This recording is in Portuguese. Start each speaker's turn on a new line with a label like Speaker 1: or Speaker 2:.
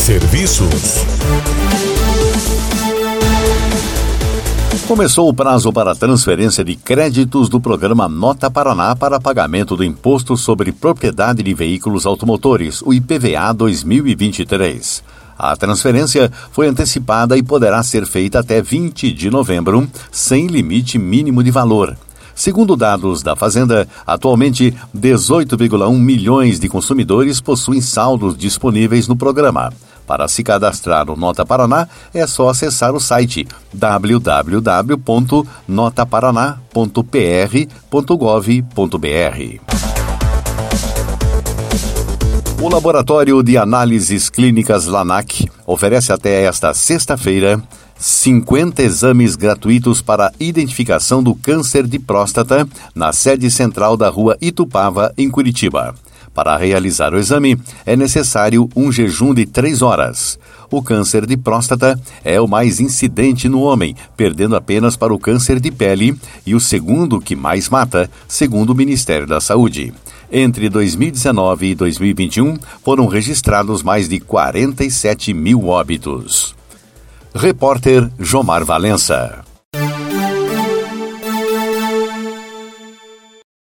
Speaker 1: Serviços.
Speaker 2: Começou o prazo para a transferência de créditos do programa Nota Paraná para pagamento do Imposto sobre Propriedade de Veículos Automotores, o IPVA 2023. A transferência foi antecipada e poderá ser feita até 20 de novembro, sem limite mínimo de valor. Segundo dados da Fazenda, atualmente 18,1 milhões de consumidores possuem saldos disponíveis no programa. Para se cadastrar no Nota Paraná, é só acessar o site www.notaparaná.pr.gov.br. O Laboratório de Análises Clínicas LANAC oferece até esta sexta-feira 50 exames gratuitos para identificação do câncer de próstata na sede central da Rua Itupava, em Curitiba. Para realizar o exame, é necessário um jejum de 3 horas. O câncer de próstata é o mais incidente no homem, perdendo apenas para o câncer de pele e o segundo que mais mata, segundo o Ministério da Saúde. Entre 2019 e 2021, foram registrados mais de 47 mil óbitos. Repórter Jomar Valença.